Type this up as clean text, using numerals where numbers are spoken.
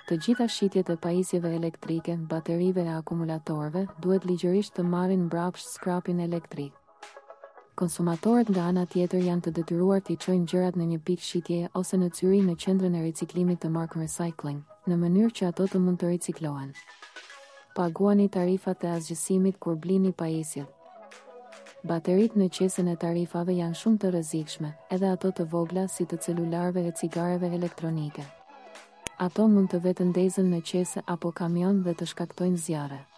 Të gjitha shitjet e pajisjeve elektrike, baterive e akumulatorëve duhet ligjërisht të marrin mbrapsht skrapin elektrik. Konsumatorët nga ana tjetër janë të detyruar të çojnë gjërat në një pikë shitjeje ose në cyri në qendrën e riciklimit të Mark Recycling, në mënyrë që ato të mund të riciklohen. Paguani tarifat e asgjësimit kur blini pajisjet. Bateritë në qesën e tarifave janë shumë të rrezikshme, edhe ato të vogla si të celularëve e cigareve elektronike. Ato mund të vetë ndezën në qese apo kamion dhe të shkaktojnë zjarre.